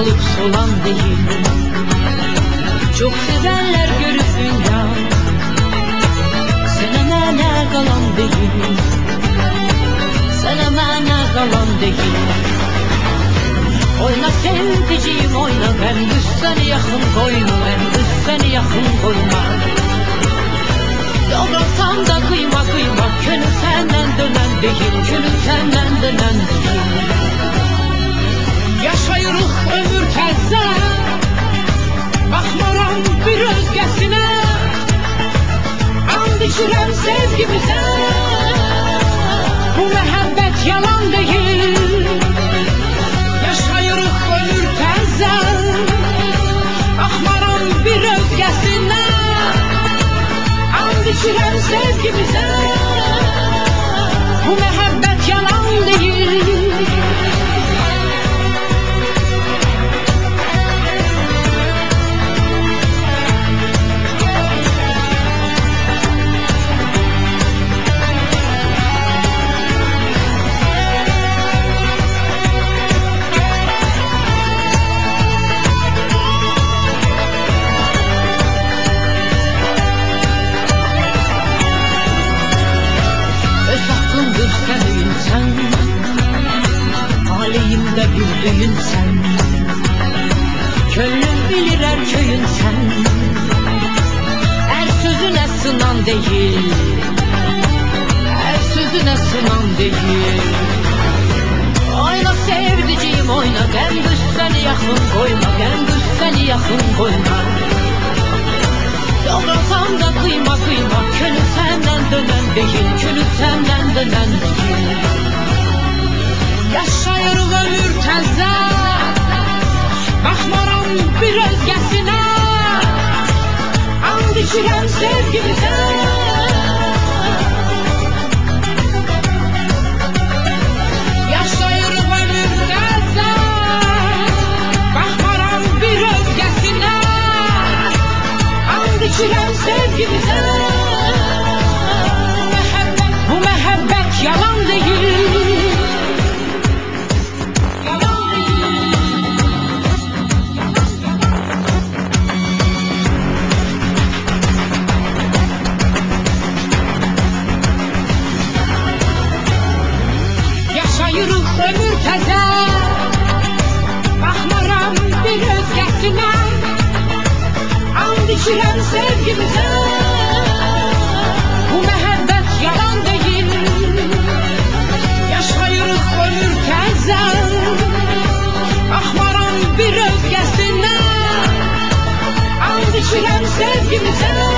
kalıp solan değil. Çok sevenler görürsün ya, sen amana kalan değil. Sen amana kalan değil. Oyna sevdiceğim oyna, ben düz seni yakın koyma, ben düz seni yakın koyma. Doğrasam da kıyma kıyma, könül senden dönen değil, könül senden dönen değil. Yaşayırıq ömür təzə, baxmaram bir özgəsinə, and içirəm sevgimizə, bu məhəbbət yalan deyil. Yaşayırıq ömür təzə, baxmaram bir özgəsinə, and içirəm sevgimizə, bu məhəbbət yalan deyil. Sen öyünsən, aleyhimdə bir düyünsən, könlüm bilir hər köyünsən, hər sözünə sınan deyil, hər sözünə sınan deyil. Oyna sevdiciğim oyna, gündüz səni yaxın koyma, gündüz səni yaxın koyma. Doğrasam da kıyma kıyma, könül senden dönen değil, könül senden dönen değil. Yaşayırıq ömür təzə, baxmaram bir özgəsinə, and içirəm sevgimizə. Yaşayırıq ömür təzə, baxmaram bir özgəsinə, and içirəm sevgimizə. Bu məhəbbət yalan deyil. Yalan deyil. Yaşayırıq ömür təzə, baxmaram bir özgəsinə, and içirəm sevgimizə. Bu məhəbbət yalan deyil. Yaşayırıq ömür təzə, baxmaram bir özgəsinə, and içirəm sevgimizə.